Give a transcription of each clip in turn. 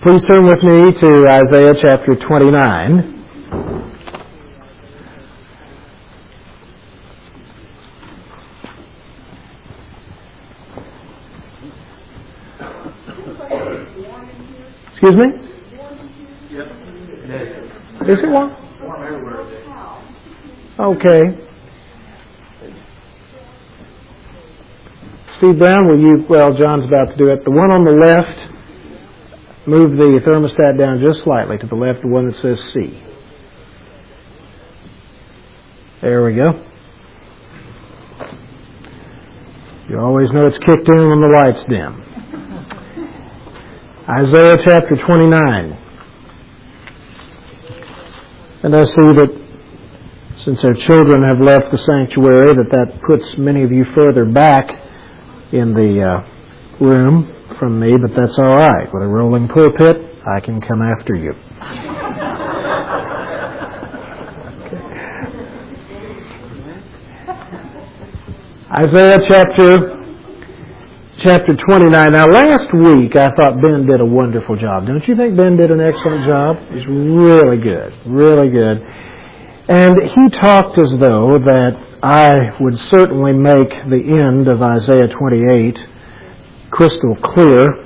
Please turn with me to Isaiah chapter 29. Excuse me? Yep, it is. Is it one? Warm everywhere. Okay. Steve Brown, will you, John's about to do it. The one on the left, move the thermostat down just slightly to the left, the one that says C. There we go. You always know it's kicked in when the lights dim. Isaiah chapter 29. And I see that since our children have left the sanctuary, that puts many of you further back in the room from me, but that's all right. With a rolling pulpit, I can come after you. Isaiah chapter 29. Now, last week I thought Ben did a wonderful job. Don't you think Ben did an excellent job? He's really good, really good. And he talked as though that I would certainly make the end of Isaiah 28 crystal clear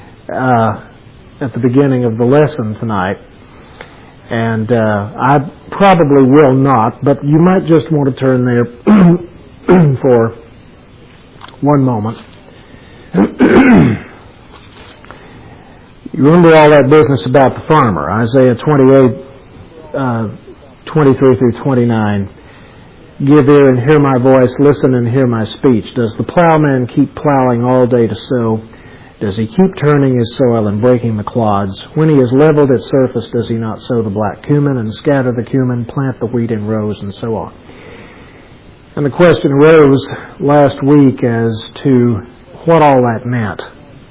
at the beginning of the lesson tonight. And I probably will not, but you might just want to turn there for one moment. You remember all that business about the farmer, Isaiah 28, 23 through 29. Give ear and hear my voice, listen and hear my speech. Does the plowman keep plowing all day to sow? Does he keep turning his soil and breaking the clods? When he has leveled its surface, does he not sow the black cumin and scatter the cumin, plant the wheat in rows, and so on? And the question arose last week as to what all that meant.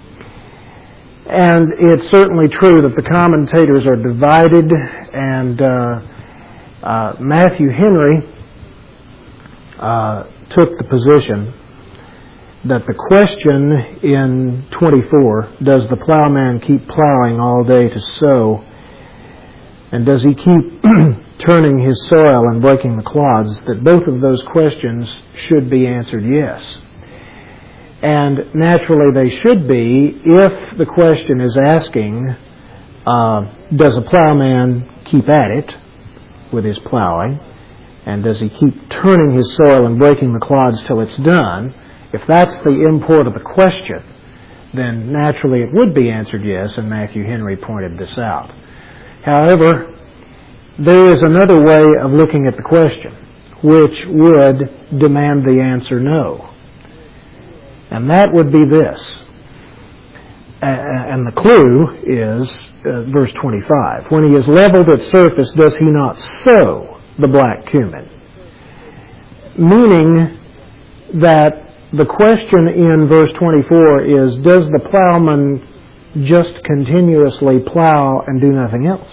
And it's certainly true that the commentators are divided, and Matthew Henry took the position that the question in 24, does the plowman keep plowing all day to sow, and does he keep turning his soil and breaking the clods, that both of those questions should be answered yes. And naturally they should be if the question is asking, does a plowman keep at it with his plowing, and does he keep turning his soil and breaking the clods till it's done? If that's the import of the question, then naturally it would be answered yes, and Matthew Henry pointed this out. However, there is another way of looking at the question, which would demand the answer no. And that would be this. And the clue is verse 25. When he has leveled its surface, does he not sow the black cumin? Meaning that the question in verse 24 is, does the plowman just continuously plow and do nothing else?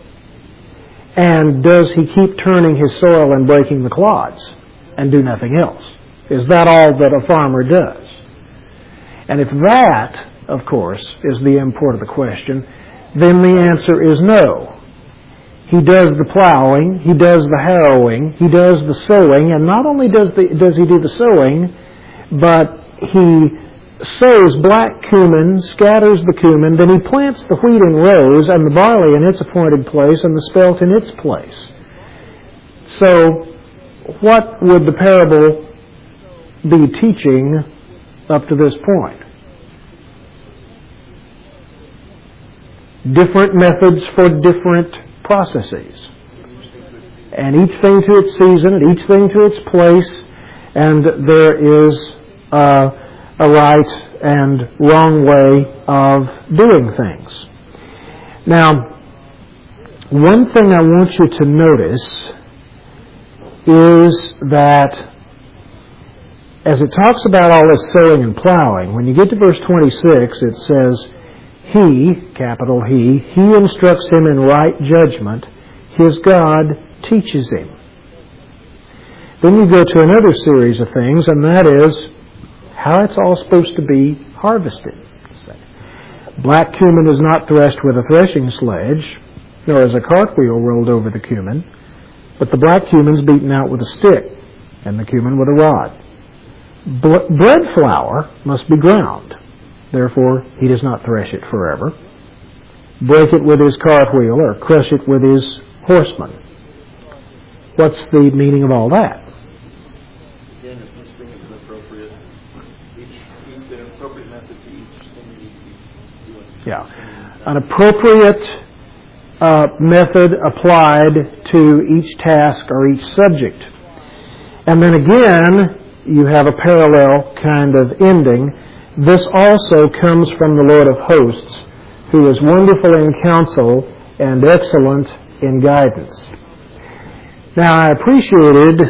And does he keep turning his soil and breaking the clods and do nothing else? Is that all that a farmer does? And if that, of course, is the import of the question, then the answer is no. He does the plowing, he does the harrowing, he does the sowing, and not only does he do the sowing, but he sows black cumin, scatters the cumin, then he plants the wheat in rows and the barley in its appointed place and the spelt in its place. So what would the parable be teaching up to this point? Different methods for different processes. And each thing to its season, and each thing to its place, and there is a right and wrong way of doing things. Now, one thing I want you to notice is that as it talks about all this sowing and plowing, when you get to verse 26, it says, He, capital He instructs him in right judgment, his God teaches him. Then you go to another series of things, and that is how it's all supposed to be harvested. Black cumin is not threshed with a threshing sledge, nor is a cartwheel rolled over the cumin, but the black cumin is beaten out with a stick, and the cumin with a rod. Bread flour must be ground. Therefore, he does not thresh it forever. Break it with his cartwheel or crush it with his horseman. What's the meaning of all that? Again, if each thing is an appropriate method to each thing you do. Yeah. An appropriate method applied to each task or each subject. And then again, you have a parallel kind of ending. This also comes from the Lord of hosts, who is wonderful in counsel and excellent in guidance. Now, I appreciated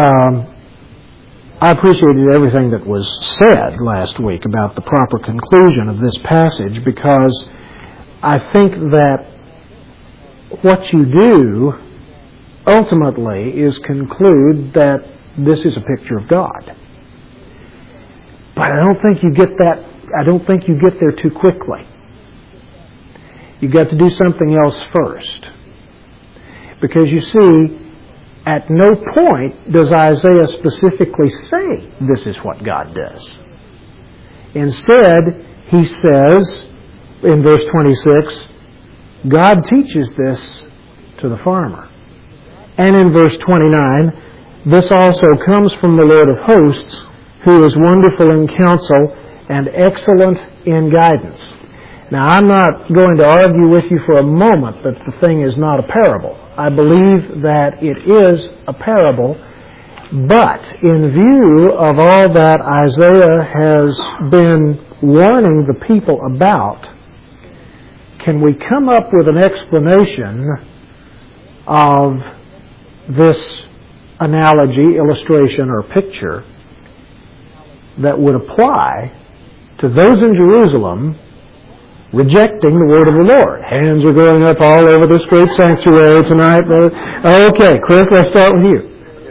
everything that was said last week about the proper conclusion of this passage, because I think that what you do ultimately is conclude that this is a picture of God. But I don't think you get there too quickly. You've got to do something else first. Because you see, at no point does Isaiah specifically say this is what God does. Instead, he says in verse 26, God teaches this to the farmer. And in verse 29, this also comes from the Lord of hosts, who is wonderful in counsel and excellent in guidance. Now, I'm not going to argue with you for a moment that the thing is not a parable. I believe that it is a parable, but in view of all that Isaiah has been warning the people about, can we come up with an explanation of this analogy, illustration, or picture that would apply to those in Jerusalem rejecting the word of the Lord? Hands are going up all over this great sanctuary tonight. Okay, Chris, let's start with you.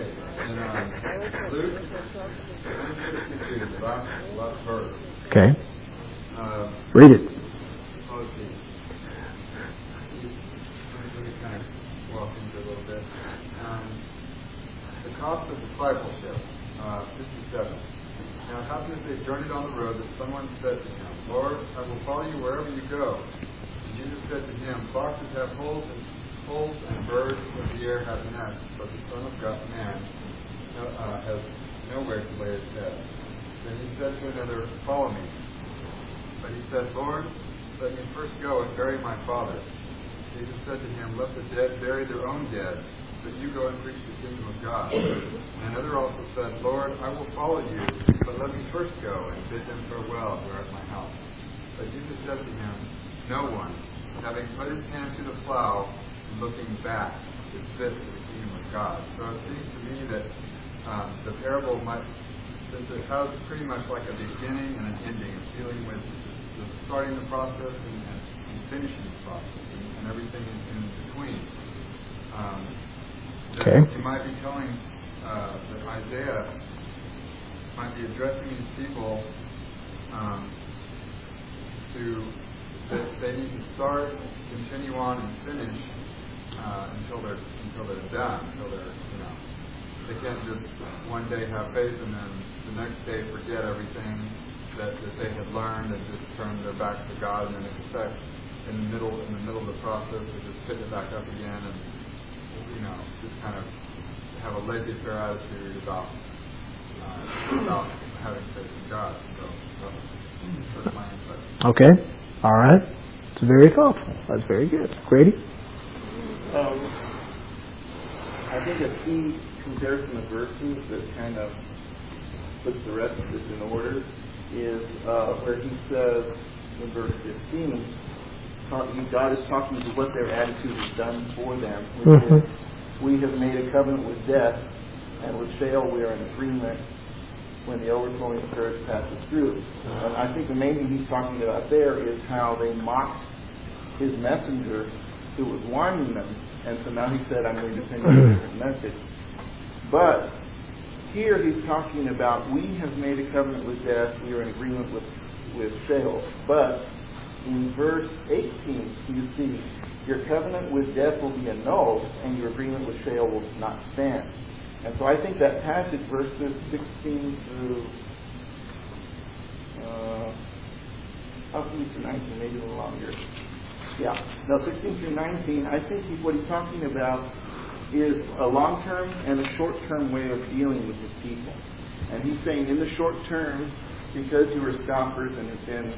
Okay. Read it. The cost of discipleship, 57. Now it happened as they journeyed on the road that someone said to him, Lord, I will follow you wherever you go. And Jesus said to him, foxes have holes and birds of the air have nests, but the Son of Man has nowhere to lay his head. Then he said to another, follow me. But he said, Lord, let me first go and bury my father. Jesus said to him, let the dead bury their own dead, but you go and preach the kingdom of God. And another also said, Lord, I will follow you, but let me first go and bid them farewell who are at my house. But Jesus said to him, no one, having put his hand to the plow and looking back, is fit for the kingdom of God. So it seems to me that the parable since it has pretty much like a beginning and an ending, it's dealing with starting the process and finishing the process and everything in between. Okay. You might be telling that Isaiah might be addressing these people that they need to start, continue on, and finish until they're done. Until they can't just one day have faith and then the next day forget everything that they had learned and just turn their back to God and then expect in the middle of the process to just pick it back up again and just kind of have a laissez-faire attitude about having faith in God. So that's my insight. Okay. All right. It's very thoughtful. That's very good. Grady? I think a key comparison of verses that kind of puts the rest of this in order is where he says in verse 15, God is talking to what their attitude has done for them. We have made a covenant with death, and with Sheol we are in agreement when the overflowing Spirit passes through. And I think the main thing he's talking about there is how they mocked his messenger who was warning them, and so now he said, I'm going to send you a different message. But here he's talking about we have made a covenant with death, we are in agreement with Sheol, but in verse 18, you see, your covenant with death will be annulled, and your agreement with Sheol will not stand. And so I think that passage, verses 16 through 19, maybe a little longer. 16 through 19, I think what he's talking about is a long-term and a short-term way of dealing with his people. And he's saying in the short term, because you were scoffers and have been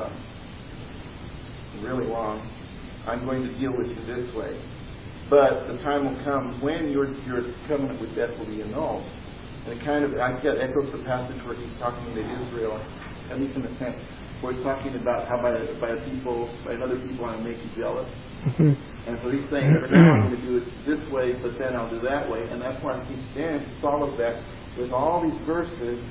really long, I'm going to deal with you this way. But the time will come when your covenant with death will be annulled. And it I think that echoes the passage where he's talking to Israel, at least in a sense, where he's talking about how by other people I'm going to make you jealous. Mm-hmm. And so he's saying, I'm going to do it this way, but then I'll do that way. And that's why he stands to follow that with all these verses,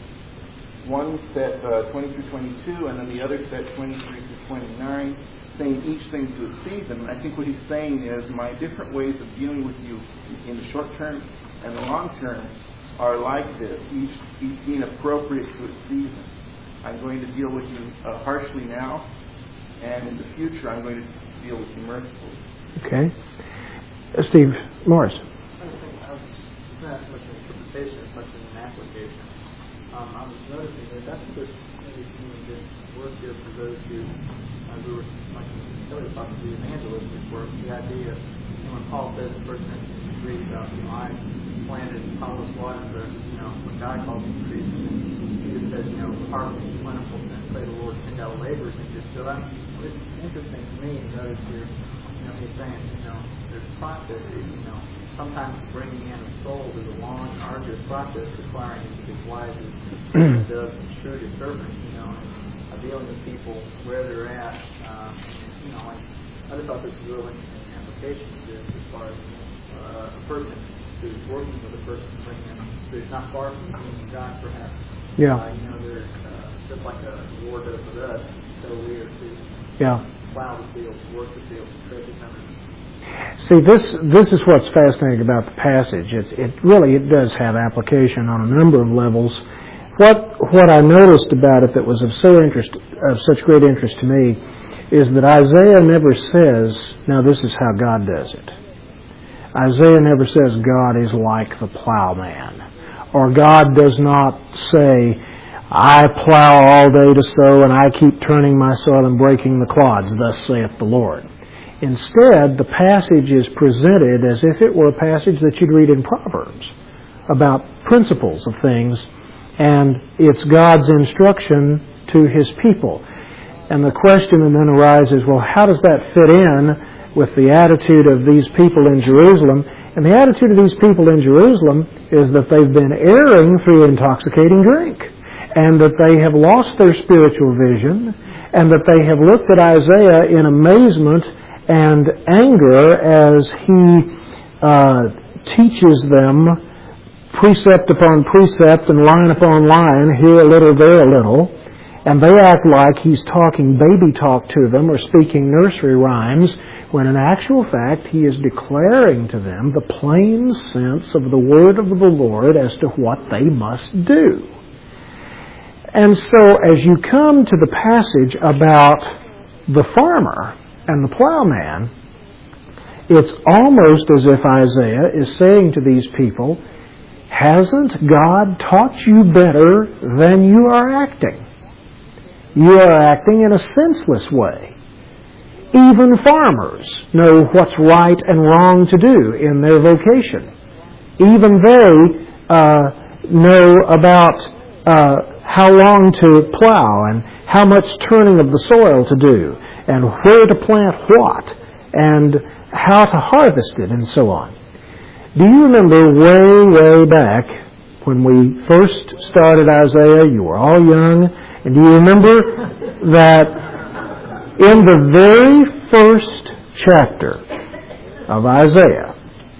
one set 20 through 22, and then the other set 23 through 29, saying each thing to its season. And I think what he's saying is my different ways of dealing with you in the short term and the long term are like this, each being appropriate to its season. I'm going to deal with you harshly now, and in the future I'm going to deal with you mercifully. Okay. Steve Morris. I was not as much an interpretation as much as an application. I was noticing that that's what maybe some of this work here for those who were like Kelly talking to the evangelistic work. The idea, when Paul says in 1 Corinthians 3 about, I planted and Apollos watered, when God calls him priest, he just says, harvest is plentiful, and pray the Lord send out laborers into it. So it's interesting to me to notice here, he's saying, there's processes, sometimes bringing in a soul is a long, arduous process requiring him to be wise as does and shrewd as serpents, and dealing with people where they're at. And I just thought this was really interesting application of this as far as a person who's working with a person who's not far from being God, perhaps. Yeah. There's just like a war does with us, so we are to plow the fields, work the fields, tread the country. See, this is what's fascinating about the passage. It does have application on a number of levels. What I noticed about it that was of such great interest to me is that Isaiah never says, now this is how God does it. Isaiah never says God is like the plowman. Or God does not say, I plow all day to sow and I keep turning my soil and breaking the clods, thus saith the Lord. Instead, the passage is presented as if it were a passage that you'd read in Proverbs about principles of things, and it's God's instruction to His people. And the question then arises, well, how does that fit in with the attitude of these people in Jerusalem? And the attitude of these people in Jerusalem is that they've been erring through intoxicating drink, and that they have lost their spiritual vision, and that they have looked at Isaiah in amazement and anger as he teaches them precept upon precept and line upon line, here a little, there a little, and they act like he's talking baby talk to them or speaking nursery rhymes, when in actual fact he is declaring to them the plain sense of the word of the Lord as to what they must do. And so as you come to the passage about the farmer and the plowman, it's almost as if Isaiah is saying to these people, hasn't God taught you better than you are acting? You are acting in a senseless way. Even farmers know what's right and wrong to do in their vocation. Even they know about how long to plow and how much turning of the soil to do and where to plant what and how to harvest it and so on. Do you remember way back when we first started Isaiah? You were all young. And do you remember that in the very first chapter of Isaiah,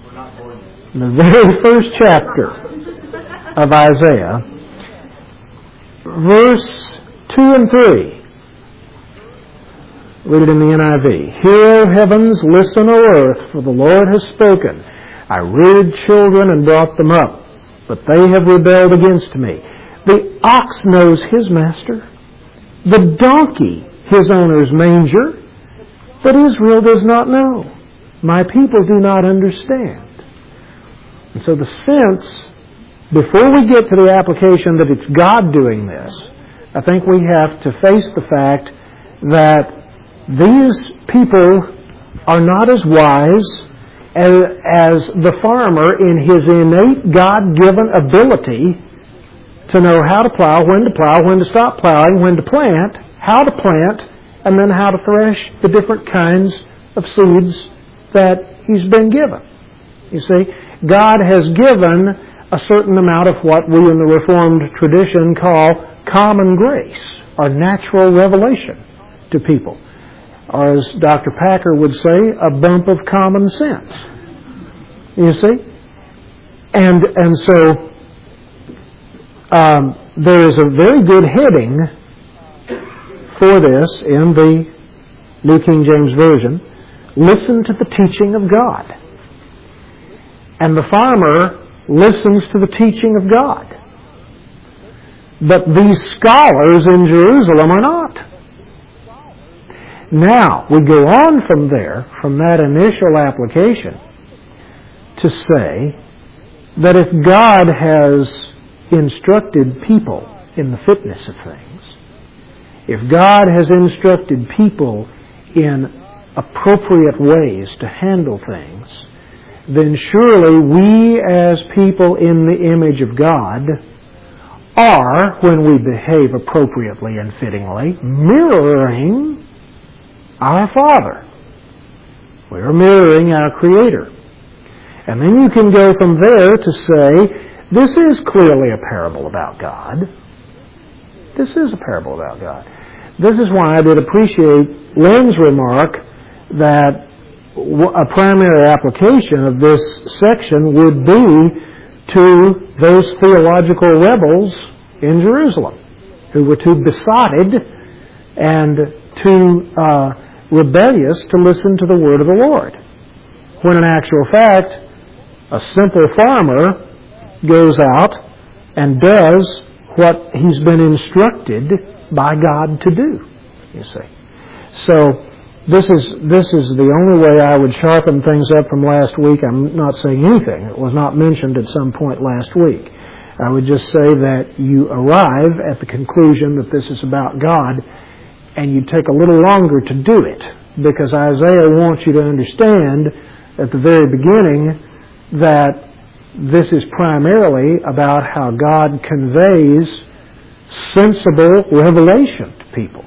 the very first chapter of Isaiah, verse 2 and 3, read it in the NIV. Hear, O heavens, listen, O earth, for the Lord has spoken. I reared children and brought them up, but they have rebelled against me. The ox knows his master. The donkey his owner's manger, but Israel does not know. My people do not understand. And so the sense, before we get to the application that it's God doing this, I think we have to face the fact that these people are not as wise as the farmer in his innate God-given ability to know how to plow, when to stop plowing, when to plant, how to plant, and then how to thresh the different kinds of seeds that he's been given. You see, God has given a certain amount of what we in the Reformed tradition call common grace, or natural revelation to people. Or as Dr. Packer would say, a bump of common sense. You see? And so there is a very good heading for this in the New King James Version. Listen to the teaching of God. And the farmer listens to the teaching of God. But these scholars in Jerusalem are not. Now, we go on from there, from that initial application, to say that if God has instructed people in the fitness of things, if God has instructed people in appropriate ways to handle things, then surely we as people in the image of God are, when we behave appropriately and fittingly, mirroring our Father. We are mirroring our Creator. And then you can go from there to say, this is clearly a parable about God. This is a parable about God. This is why I did appreciate Lynn's remark that a primary application of this section would be to those theological rebels in Jerusalem who were too besotted and too rebellious to listen to the word of the Lord. When in actual fact, a simple farmer goes out and does what he's been instructed by God to do, you see. So this is the only way I would sharpen things up from last week. I'm not saying anything. It was not mentioned at some point last week. I would just say that you arrive at the conclusion that this is about God, and you take a little longer to do it, because Isaiah wants you to understand at the very beginning that this is primarily about how God conveys sensible revelation to people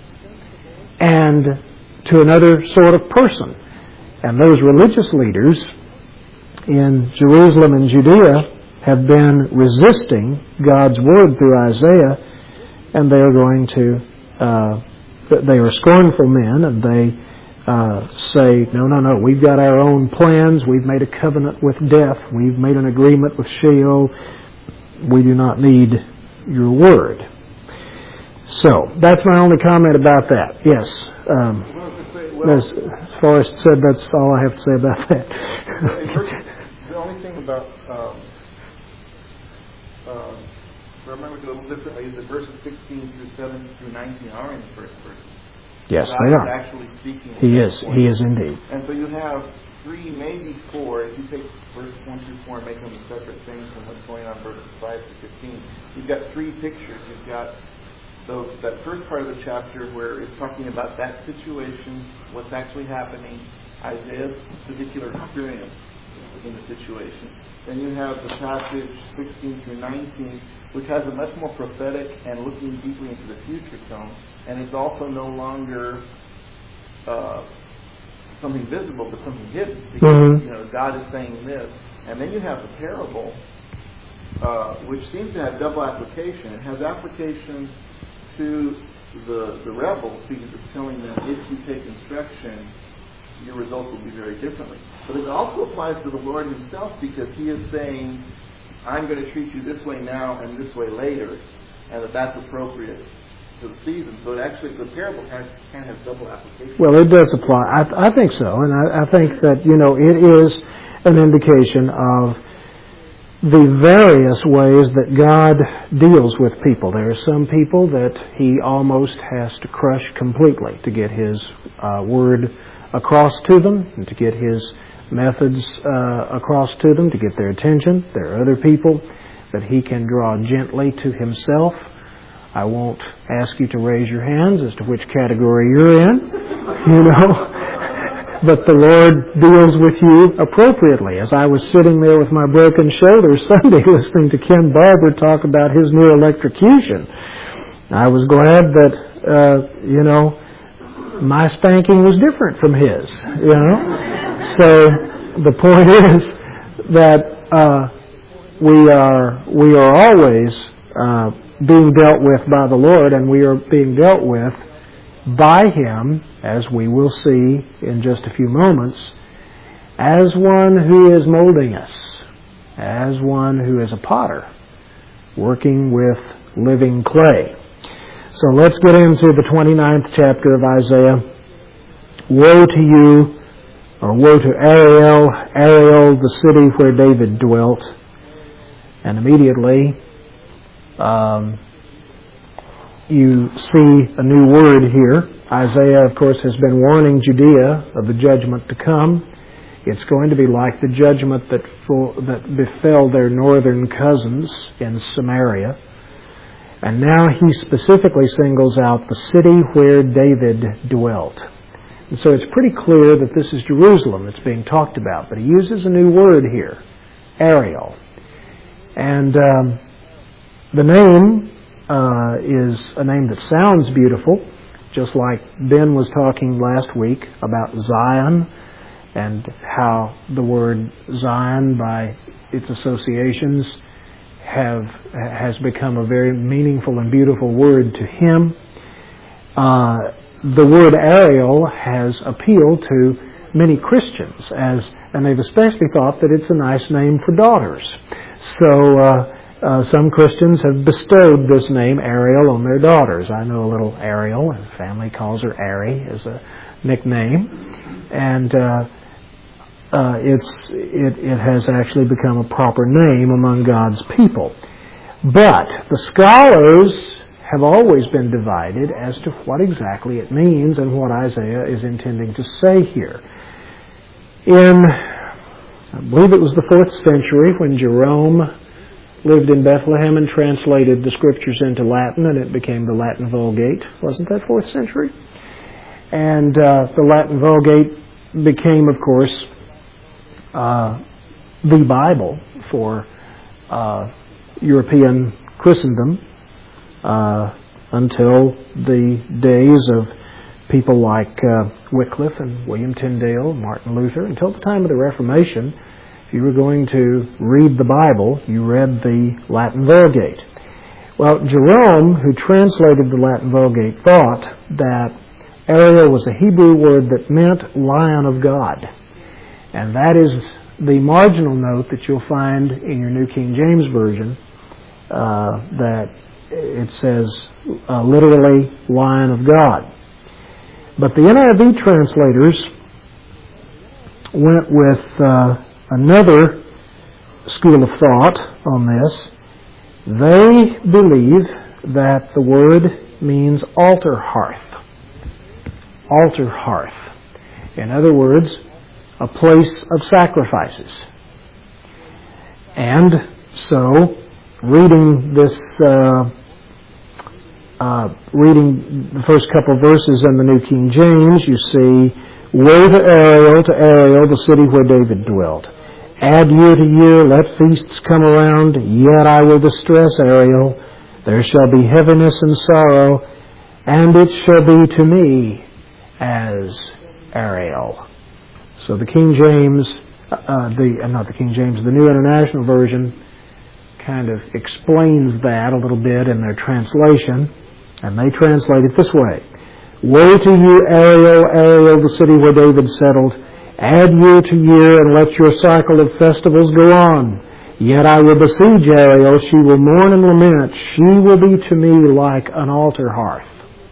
and to another sort of person. And those religious leaders in Jerusalem and Judea have been resisting God's word through Isaiah, and they are going to, they are scornful men, and they say, no, we've got our own plans, we've made a covenant with death, we've made an agreement with Sheol, we do not need your word. So, that's my only comment about that. Yes. As Forrest said, that's all I have to say about that. The only thing about, remember to a little differently, is that verses 16 through 7 through 19 are in the first person. Yes, God they are. Actually speaking. He is indeed. And so you have 3, maybe 4, if you take verses 1 through 4 and make them a separate thing from what's going on verses 5 to 15, you've got 3 pictures. You've got that first part of the chapter where it's talking about that situation, what's actually happening, Isaiah's particular experience in the situation. Then you have the passage 16 through 19, which has a much more prophetic and looking deeply into the future tone, and it's also no longer something visible, but something hidden, because God is saying this. And then you have the parable, which seems to have double application. It has application to the rebels, because it's telling them, if you take instruction, your results will be very differently. But it also applies to the Lord himself, because he is saying, I'm going to treat you this way now and this way later, and that's appropriate to the season. So the parable kind of has double application. Well, it does apply. I think so, and I think that, it is an indication of the various ways that God deals with people. There are some people that He almost has to crush completely to get His Word across to them and to get His methods across to them, to get their attention. There are other people that He can draw gently to Himself. I won't ask you to raise your hands as to which category you're in, but the Lord deals with you appropriately. As I was sitting there with my broken shoulder Sunday listening to Ken Barber talk about his new electrocution, I was glad that, my spanking was different from his, So the point is that we are always being dealt with by the Lord, and we are being dealt with by Him, as we will see in just a few moments, as one who is molding us, as one who is a potter, working with living clay. So let's get into the 29th chapter of Isaiah. Woe to you, or woe to Ariel, Ariel, the city where David dwelt. And immediately you see a new word here. Isaiah, of course, has been warning Judea of the judgment to come. It's going to be like the judgment that befell their northern cousins in Samaria. And now he specifically singles out the city where David dwelt. And so it's pretty clear that this is Jerusalem that's being talked about. But he uses a new word here, Ariel. And the name is a name that sounds beautiful, just like Ben was talking last week about Zion and how the word Zion, by its associations, has become a very meaningful and beautiful word to him. The word Ariel has appealed to many Christians, and they've especially thought that it's a nice name for daughters. So some Christians have bestowed this name Ariel on their daughters. I know a little Ariel, and family calls her Ari as a nickname, and it has actually become a proper name among God's people. But the scholars have always been divided as to what exactly it means and what Isaiah is intending to say here. In, I believe it was the 4th century, when Jerome lived in Bethlehem and translated the Scriptures into Latin, and it became the Latin Vulgate. Wasn't that 4th century? And the Latin Vulgate became, of course, the Bible for European Christendom until the days of people like Wycliffe and William Tyndale, Martin Luther, until the time of the Reformation. If you were going to read the Bible, you read the Latin Vulgate. Well, Jerome, who translated the Latin Vulgate, thought that Ariel was a Hebrew word that meant Lion of God. And that is the marginal note that you'll find in your New King James Version, that it says literally Lion of God. But the NIV translators went with another school of thought on this. They believe that the word means altar hearth. Altar hearth. In other words, a place of sacrifices. And so, reading the first couple of verses in the New King James, you see, woe to Ariel, the city where David dwelt. Add year to year, let feasts come around, yet I will distress Ariel. There shall be heaviness and sorrow, and it shall be to me as Ariel. So the King James, the New International Version kind of explains that a little bit in their translation, and they translate it this way. Woe to you, Ariel, the city where David settled. Add year to year, and let your cycle of festivals go on. Yet I will besiege Ariel. She will mourn and lament. She will be to me like an altar hearth.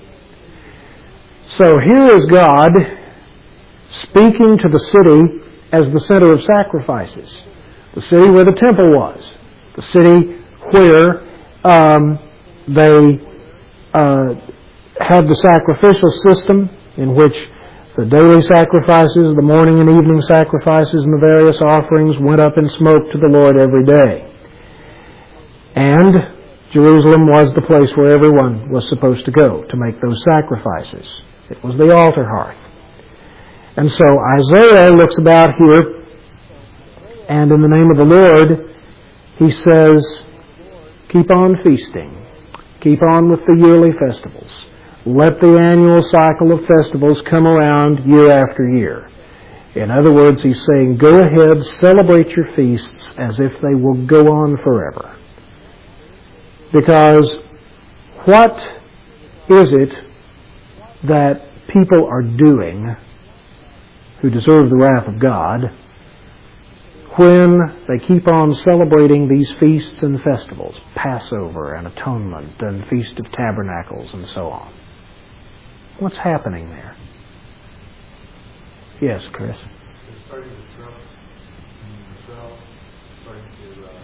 So here is God speaking to the city as the center of sacrifices. the city where the temple was, the city where they had the sacrificial system in which the daily sacrifices, the morning and evening sacrifices, and the various offerings went up in smoke to the Lord every day. And Jerusalem was the place where everyone was supposed to go to make those sacrifices. It was the altar hearth. And so Isaiah looks about here, and in the name of the Lord, he says, keep on feasting. Keep on with the yearly festivals. Let the annual cycle of festivals come around year after year. In other words, he's saying, go ahead, celebrate your feasts as if they will go on forever. Because what is it that people are doing who deserve the wrath of God when they keep on celebrating these feasts and festivals, Passover and Atonement and Feast of Tabernacles and so on? What's happening there? Yes, Chris? They're starting to trust in themselves, starting to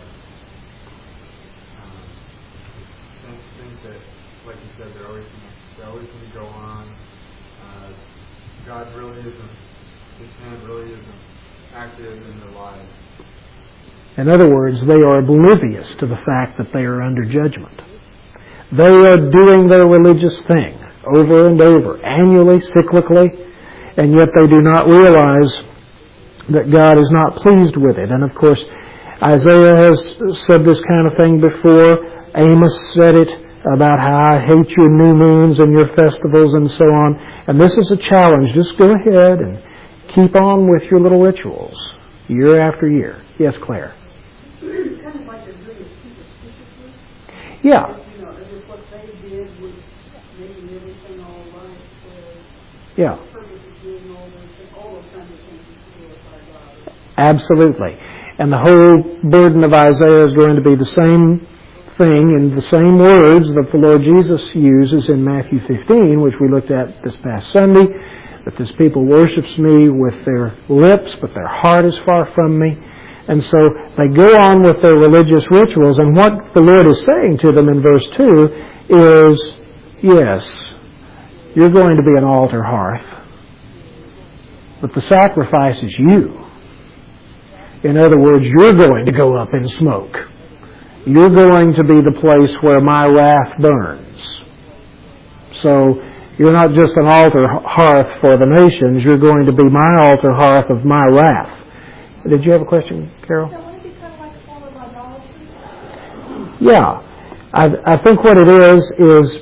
think that, like you said, they're always going to go on. God really isn't, His hand really isn't active in their lives. In other words, they are oblivious to the fact that they are under judgment. They are doing their religious thing over and over, annually, cyclically, and yet they do not realize that God is not pleased with it. And of course, Isaiah has said this kind of thing before. Amos said it about how I hate your new moons and your festivals and so on. And this is a challenge. Just go ahead and keep on with your little rituals year after year. Yes, Claire? It's kind of like they're doing it superstitiously. Yeah. You know, as if what they did was making everything all right. Yeah. The purpose of doing all those kinds of things is to glorify God. Absolutely. And the whole burden of Isaiah is going to be the same thing in the same words that the Lord Jesus uses in Matthew 15, which we looked at this past Sunday, that this people worships me with their lips, but their heart is far from me. And so they go on with their religious rituals, and what the Lord is saying to them in verse 2 is, yes, you're going to be an altar hearth, but the sacrifice is you. In other words, you're going to go up in smoke. You're going to be the place where my wrath burns. So you're not just an altar hearth for the nations, you're going to be my altar hearth of my wrath. Did you have a question, Carol? So would it be kind of like a form of idolatry? Yeah. I think what it is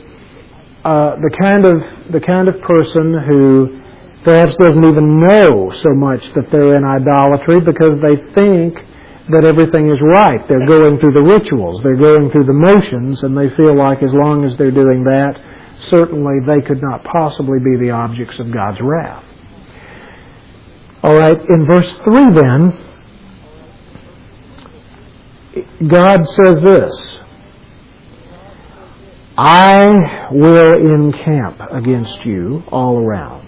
the kind of person who perhaps doesn't even know so much that they're in idolatry because they think that everything is right. They're going through the rituals, they're going through the motions, and they feel like as long as they're doing that, certainly they could not possibly be the objects of God's wrath. All right, in verse 3 then, God says this, I will encamp against you all around.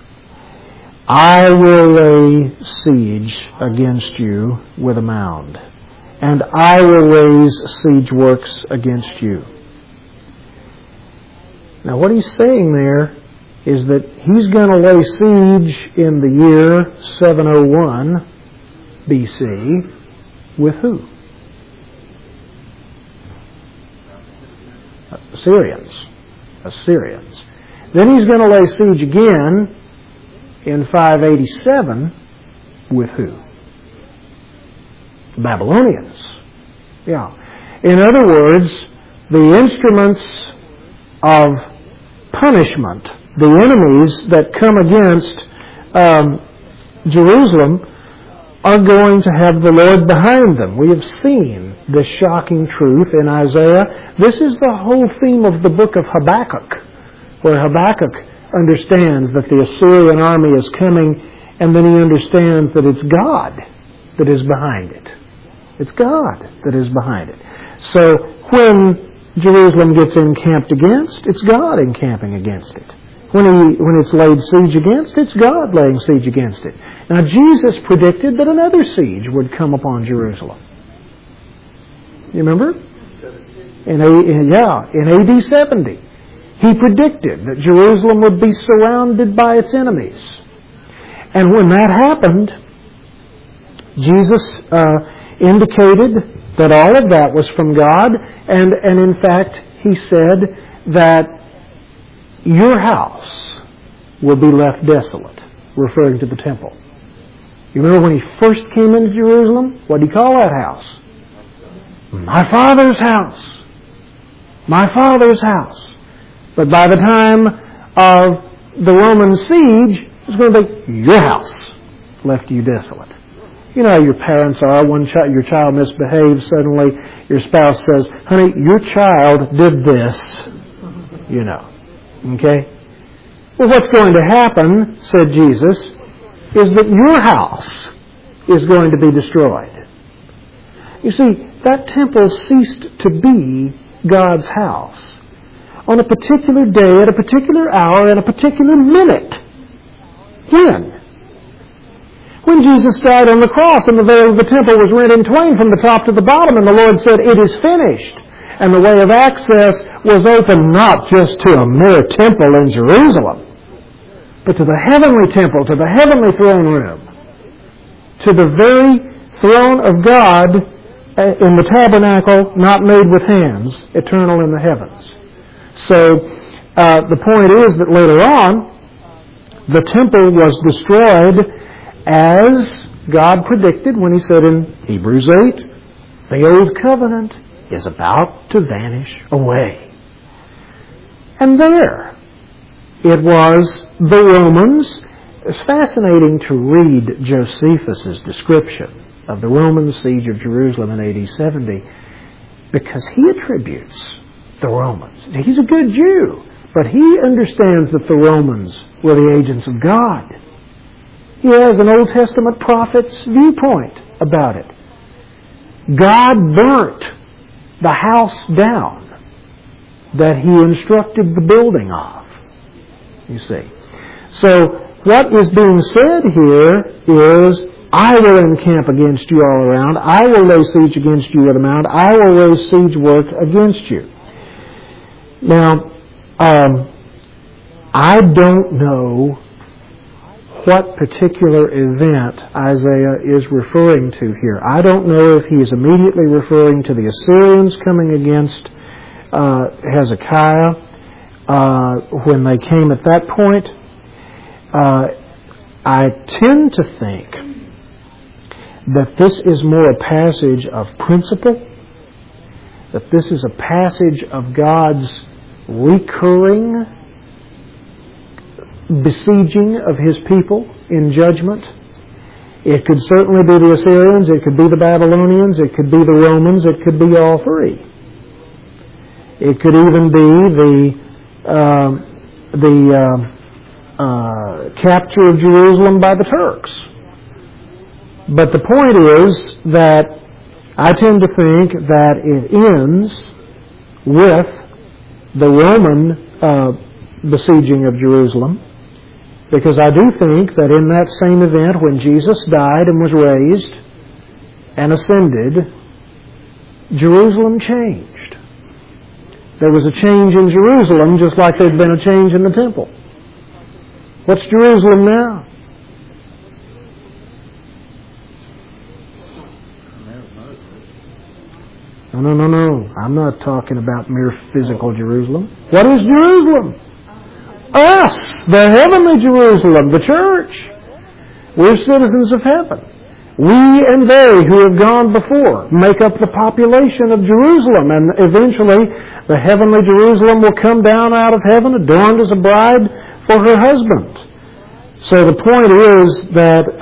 I will lay siege against you with a mound, and I will raise siege works against you. Now what he's saying there is that he's going to lay siege in the year 701 BC with who? Assyrians. Then he's going to lay siege again in 587 with who? Babylonians. Yeah. In other words, the instruments of punishment, the enemies that come against Jerusalem, are going to have the Lord behind them. We have seen this shocking truth in Isaiah. This is the whole theme of the book of Habakkuk, where Habakkuk understands that the Assyrian army is coming, and then he understands that it's God that is behind it. It's God that is behind it. So when Jerusalem gets encamped against, it's God encamping against it. When it's laid siege against, it's God laying siege against it. Now, Jesus predicted that another siege would come upon Jerusalem. You remember? In AD 70. He predicted that Jerusalem would be surrounded by its enemies. And when that happened, Jesus indicated that all of that was from God, and in fact, He said that your house will be left desolate, referring to the temple. You remember when He first came into Jerusalem? What did He call that house? My Father's house. My Father's house. But by the time of the Roman siege, it's going to be your house left you desolate. You know how your parents are. When your child misbehaves, suddenly your spouse says, honey, your child did this. You know. Okay? Well, what's going to happen, said Jesus, is that your house is going to be destroyed. You see, that temple ceased to be God's house on a particular day, at a particular hour, at a particular minute. When? When Jesus died on the cross and the veil of the temple was rent in twain from the top to the bottom, and the Lord said, it is finished. And the way of access was open not just to a mere temple in Jerusalem, but to the heavenly temple, to the heavenly throne room, to the very throne of God in the tabernacle not made with hands, eternal in the heavens. So the point is that later on, the temple was destroyed as God predicted when He said in Hebrews 8, the old covenant is about to vanish away. And there it was the Romans. It's fascinating to read Josephus' description of the Roman siege of Jerusalem in AD 70 because he attributes the Romans. He's a good Jew, but he understands that the Romans were the agents of God. He has an Old Testament prophet's viewpoint about it. God burnt the house down that He instructed the building of. You see. So what is being said here is, I will encamp against you all around. I will lay siege against you with a mount. I will raise siege work against you. Now, I don't know what particular event Isaiah is referring to here. I don't know if he is immediately referring to the Assyrians coming against Hezekiah when they came at that point. I tend to think that this is more a passage of principle, that this is a passage of God's recurring besieging of His people in judgment. It could certainly be the Assyrians, it could be the Babylonians, it could be the Romans, it could be all three. It could even be the capture of Jerusalem by the Turks. But the point is that I tend to think that it ends with the Roman besieging of Jerusalem, because I do think that in that same event when Jesus died and was raised and ascended, Jerusalem changed. There was a change in Jerusalem just like there'd been a change in the temple. What's Jerusalem now? No. I'm not talking about mere physical Jerusalem. What is Jerusalem? Us, the heavenly Jerusalem, the church. We're citizens of heaven. We and they who have gone before make up the population of Jerusalem, and eventually the heavenly Jerusalem will come down out of heaven adorned as a bride for her husband. So the point is that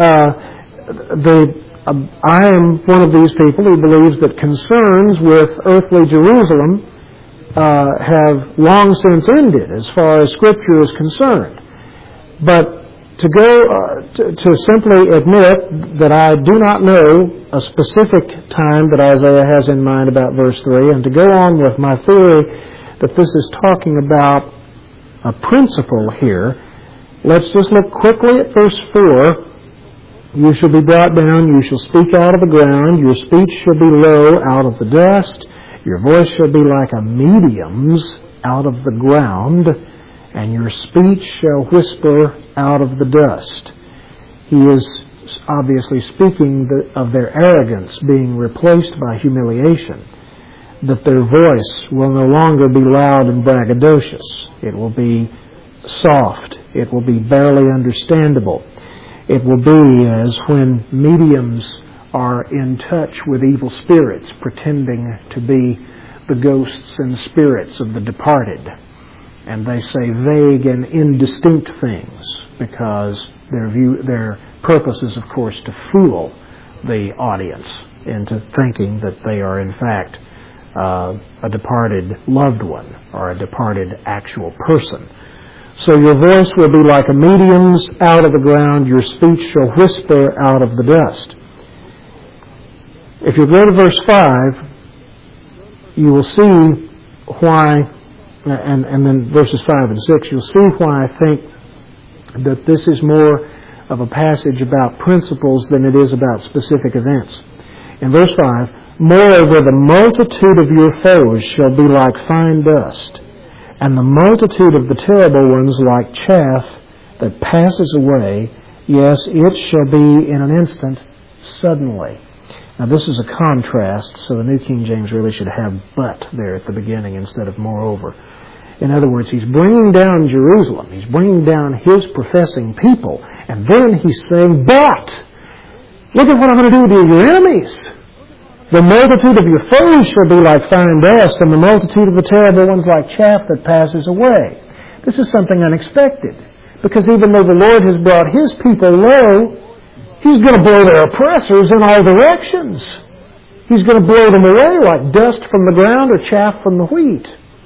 I am one of these people who believes that concerns with earthly Jerusalem have long since ended as far as Scripture is concerned. But to go to simply admit that I do not know a specific time that Isaiah has in mind about verse 3, and to go on with my theory that this is talking about a principle here. Let's just look quickly at verse 4. You shall be brought down, you shall speak out of the ground, your speech shall be low out of the dust, your voice shall be like a medium's out of the ground, and your speech shall whisper out of the dust. He is obviously speaking of their arrogance being replaced by humiliation, that their voice will no longer be loud and braggadocious. It will be soft. It will be barely understandable. It will be as when mediums are in touch with evil spirits, pretending to be the ghosts and spirits of the departed. And they say vague and indistinct things because their purpose is, of course, to fool the audience into thinking that they are, in fact, a departed loved one or a departed actual person. So your voice will be like a medium's out of the ground, your speech shall whisper out of the dust. If you go to verse 5, you will see why, and then verses 5 and 6, you'll see why I think that this is more of a passage about principles than it is about specific events. In verse 5, moreover, the multitude of your foes shall be like fine dust, and the multitude of the terrible ones like chaff that passes away. Yes, it shall be in an instant, suddenly. Now this is a contrast, so the New King James really should have but there at the beginning instead of moreover. In other words, he's bringing down Jerusalem. He's bringing down his professing people. And then he's saying, but look at what I'm going to do to your enemies. The multitude of your foes shall be like fine dust, and the multitude of the terrible ones like chaff that passes away. This is something unexpected, because even though the Lord has brought His people low, He's going to blow their oppressors in all directions. He's going to blow them away like dust from the ground or chaff from the wheat.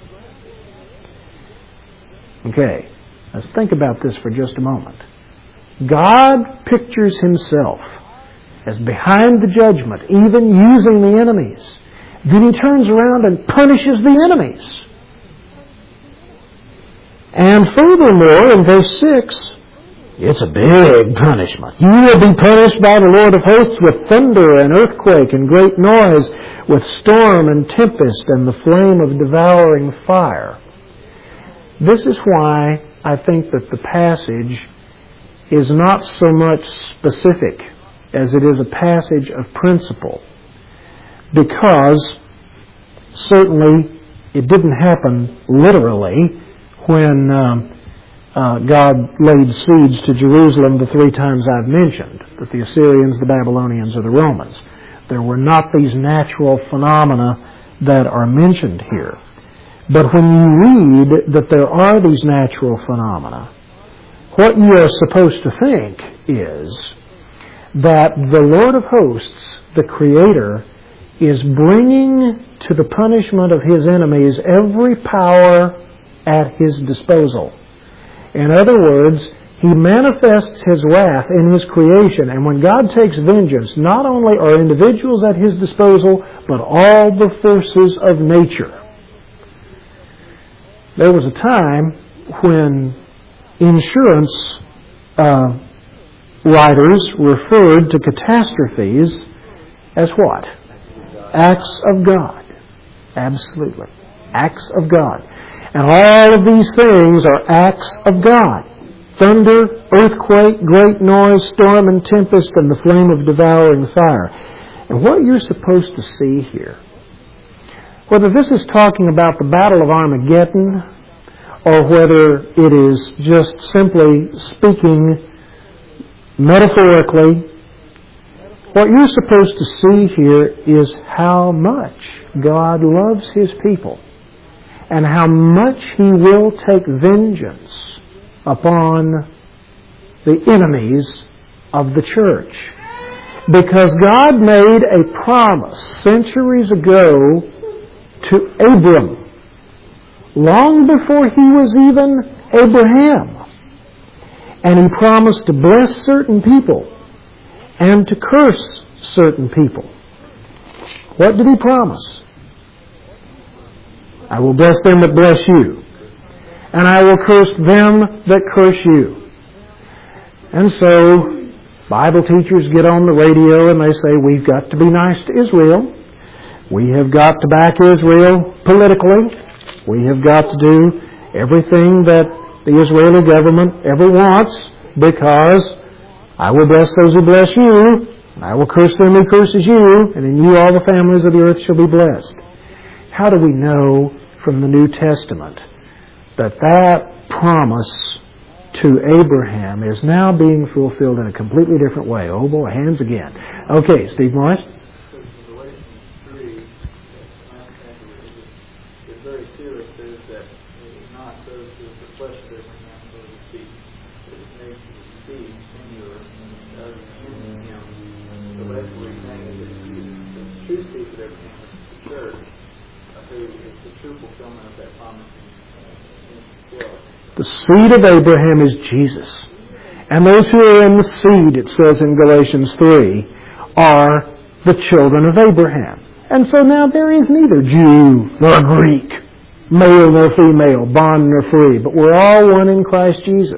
Okay, let's think about this for just a moment. God pictures Himself as behind the judgment, even using the enemies. Then He turns around and punishes the enemies. And furthermore, in verse 6, it's a big punishment. You will be punished by the Lord of hosts with thunder and earthquake and great noise, with storm and tempest and the flame of devouring fire. This is why I think that the passage is not so much specific as it is a passage of principle. Because certainly it didn't happen literally when God laid siege to Jerusalem the 3 times I've mentioned, that the Assyrians, the Babylonians, or the Romans. There were not these natural phenomena that are mentioned here. But when you read that there are these natural phenomena, what you are supposed to think is that the Lord of hosts, the Creator, is bringing to the punishment of His enemies every power at His disposal. In other words, He manifests His wrath in His creation, and when God takes vengeance, not only are individuals at His disposal, but all the forces of nature. There was a time when insurance writers referred to catastrophes as what? Acts of God. Absolutely. Acts of God. And all of these things are acts of God. Thunder, earthquake, great noise, storm and tempest, and the flame of devouring fire. And what you're supposed to see here, whether this is talking about the Battle of Armageddon, or whether it is just simply speaking metaphorically, what you're supposed to see here is how much God loves His people and how much He will take vengeance upon the enemies of the church. Because God made a promise centuries ago to Abram, long before he was even Abraham. And He promised to bless certain people and to curse certain people. What did He promise? I will bless them that bless you. and I will curse them that curse you. And so, Bible teachers get on the radio and they say, we've got to be nice to Israel. We have got to back Israel politically. We have got to do everything that the Israeli government ever wants, because I will bless those who bless you, and I will curse them who curses you, and in you all the families of the earth shall be blessed. How do we know from the New Testament that that promise to Abraham is now being fulfilled in a completely different way? Oh boy, hands again. Okay, Steve Morris. It's very clear it says that it is not those who are the flesh of Abraham who are the seed. It is made to the seed singular in him. So that's what we're saying is that the true seed of Abraham is the church, who is the true fulfillment of that promise in 12. The seed of Abraham is Jesus. And those who are in the seed, it says in Galatians 3, are the children of Abraham. And so now there is neither Jew nor Greek, male nor female, bond nor free, but we're all one in Christ Jesus.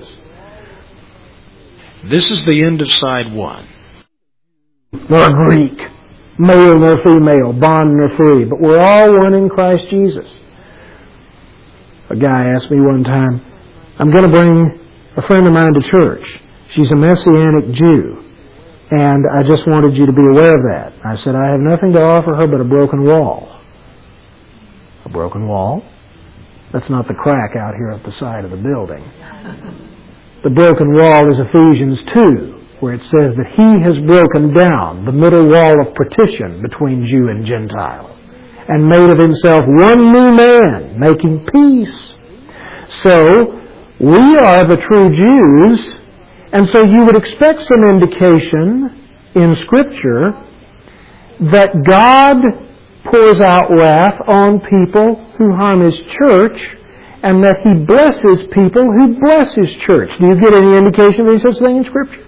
This is the end of side 1. Nor Greek, male nor female, bond nor free, but we're all one in Christ Jesus. A guy asked me one time, I'm going to bring a friend of mine to church. She's a Messianic Jew, and I just wanted you to be aware of that. I said, I have nothing to offer her but a broken wall. A broken wall? That's not the crack out here at the side of the building. The broken wall is Ephesians 2, where it says that He has broken down the middle wall of partition between Jew and Gentile, and made of Himself one new man, making peace. So, we are the true Jews, and so you would expect some indication in Scripture that God pours out wrath on people who harm His church, and that He blesses people who bless His church. Do you get any indication of any such thing in Scripture?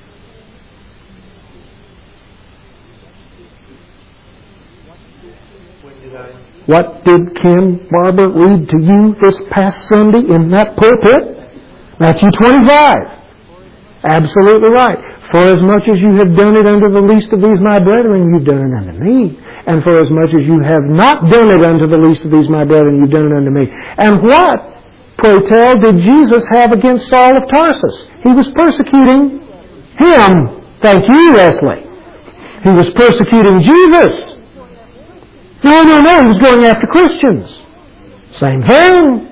What did Ken Barber read to you this past Sunday in that pulpit? Matthew 25. Absolutely right. For as much as you have done it unto the least of these my brethren, you've done it unto me. And for as much as you have not done it unto the least of these my brethren, you've done it unto me. And what, pray tell, did Jesus have against Saul of Tarsus? He was persecuting him. Thank you, Wesley. He was persecuting Jesus. No, he was going after Christians. Same thing.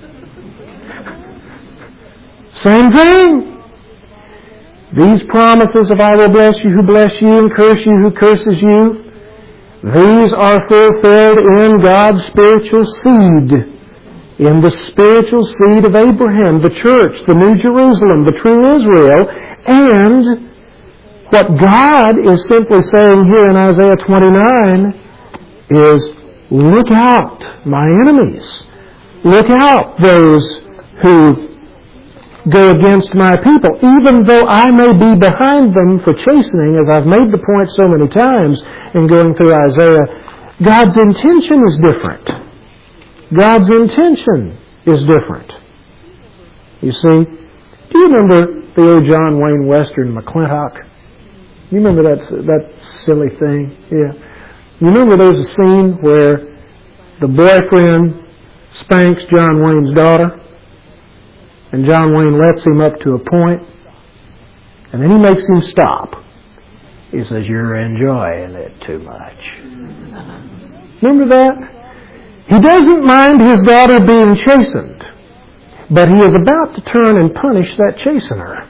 Same thing. These promises of I will bless you who bless you and curse you who curses you, these are fulfilled in God's spiritual seed, in the spiritual seed of Abraham, the church, the New Jerusalem, the true Israel, and what God is simply saying here in Isaiah 29 is, look out, my enemies. Look out, those who go against my people, even though I may be behind them for chastening, as I've made the point so many times in going through Isaiah. God's intention is different. God's intention is different. You see, do you remember the old John Wayne Western, McClintock? You remember that silly thing? Yeah. You remember there's a scene where the boyfriend spanks John Wayne's daughter, and John Wayne lets him up to a point, and then he makes him stop. He says, you're enjoying it too much. Remember that? He doesn't mind his daughter being chastened, but he is about to turn and punish that chastener.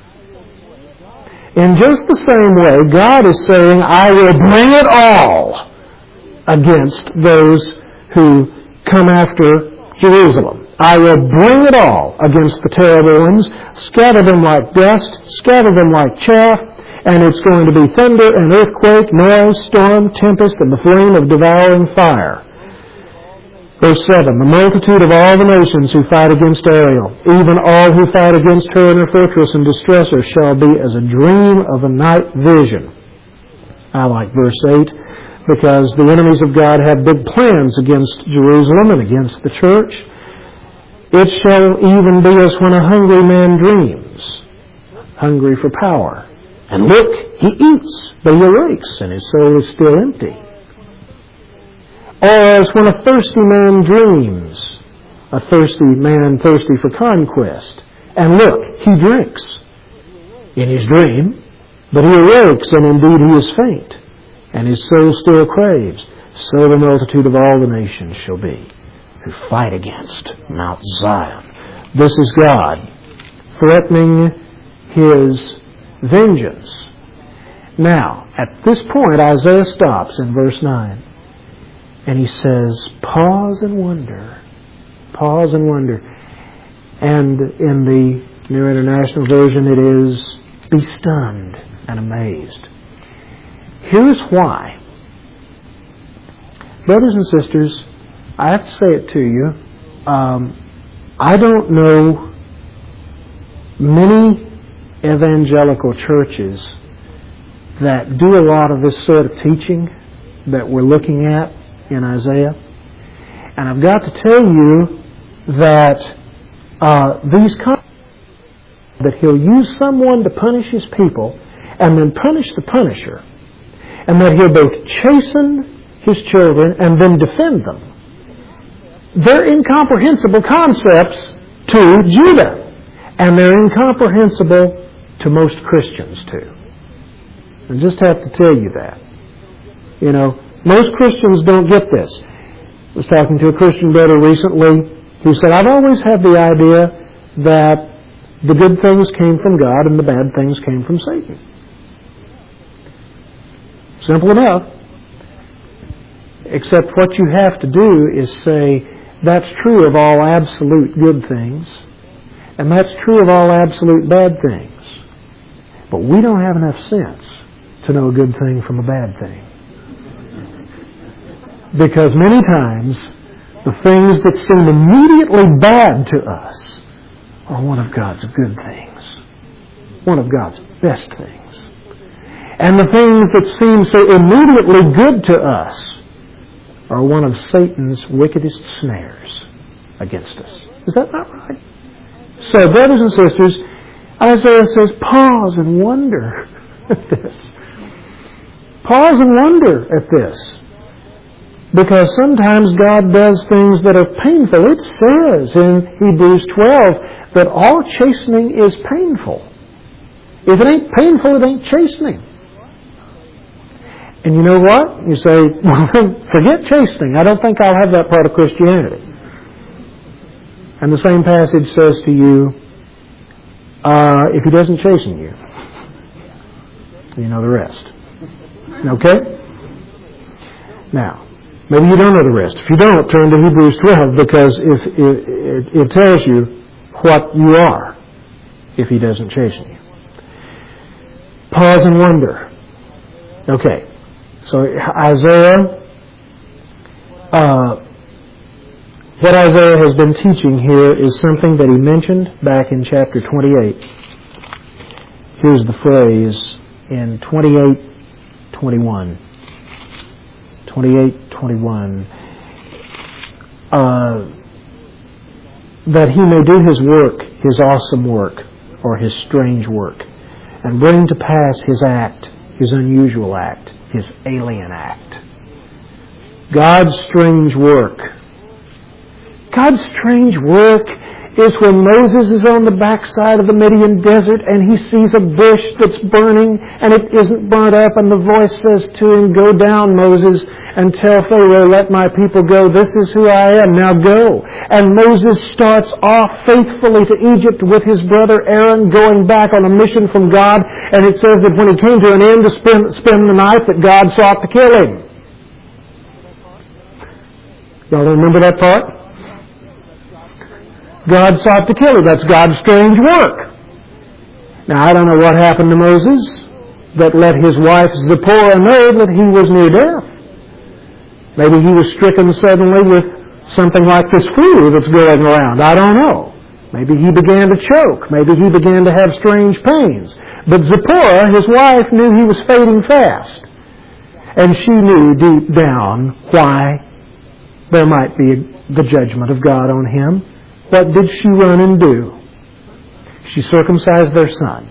In just the same way, God is saying, I will bring it all against those who come after Jerusalem. I will bring it all against the terrible ones, scatter them like dust, scatter them like chaff, and it's going to be thunder and earthquake, noise, storm, tempest, and the flame of devouring fire. Verse 7, the multitude of all the nations who fight against Ariel, even all who fight against her and her fortress and distress her, shall be as a dream of a night vision. I like verse 8, because the enemies of God have big plans against Jerusalem and against the church. It shall even be as when a hungry man dreams, hungry for power. And look, he eats, but he awakes, and his soul is still empty. Or as when a thirsty man dreams, a thirsty man thirsty for conquest. And look, he drinks in his dream, but he awakes, and indeed he is faint, and his soul still craves. So the multitude of all the nations shall be, who fight against Mount Zion. This is God threatening His vengeance. Now, at this point, Isaiah stops in verse 9, and he says, pause and wonder. Pause and wonder. And in the New International Version, it is, be stunned and amazed. Here's why. Brothers and sisters, I have to say it to you. I don't know many evangelical churches that do a lot of this sort of teaching that we're looking at in Isaiah. And I've got to tell you that that He'll use someone to punish His people and then punish the punisher, and that He'll both chasten His children and then defend them. They're incomprehensible concepts to Judah, and they're incomprehensible to most Christians too. I just have to tell you that. You know, most Christians don't get this. I was talking to a Christian brother recently who said, I've always had the idea that the good things came from God and the bad things came from Satan. Simple enough. Except what you have to do is say, that's true of all absolute good things, and that's true of all absolute bad things. But we don't have enough sense to know a good thing from a bad thing. Because many times, the things that seem immediately bad to us are one of God's good things, one of God's best things. And the things that seem so immediately good to us are one of Satan's wickedest snares against us. Is that not right? So, brothers and sisters, Isaiah says, pause and wonder at this. Pause and wonder at this. Because sometimes God does things that are painful. It says in Hebrews 12 that all chastening is painful. If it ain't painful, it ain't chastening. And you know what? You say, well, forget chastening. I don't think I'll have that part of Christianity. And the same passage says to you, if He doesn't chasten you, you know the rest. Okay? Now, maybe you don't know the rest. If you don't, turn to Hebrews 12, because if it tells you what you are if He doesn't chasten you. Pause and wonder. Okay. So Isaiah, what Isaiah has been teaching here is something that he mentioned back in chapter 28. Here's the phrase in 28:21. 28:21. That He may do His work, His awesome work, or His strange work, and bring to pass His act, His unusual act, His alien act. God's strange work. God's strange work is when Moses is on the backside of the Midian desert and he sees a bush that's burning and it isn't burnt up, and the voice says to him, go down, Moses, and tell Pharaoh, let my people go. This is who I am. Now go. And Moses starts off faithfully to Egypt with his brother Aaron, going back on a mission from God. And it says that when he came to an end to spend the night, that God sought to kill him. Y'all remember that part? God sought to kill him. That's God's strange work. Now, I don't know what happened to Moses that let his wife Zipporah know that he was near death. Maybe he was stricken suddenly with something like this flu that's going around. I don't know. Maybe he began to choke. Maybe he began to have strange pains. But Zipporah, his wife, knew he was fading fast. And she knew deep down why there might be the judgment of God on him, what did she run and do? She circumcised their son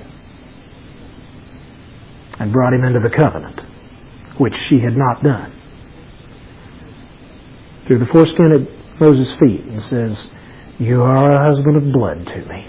and brought him into the covenant, which she had not done. Through the foreskin at Moses' feet, and says, "You are a husband of blood to me."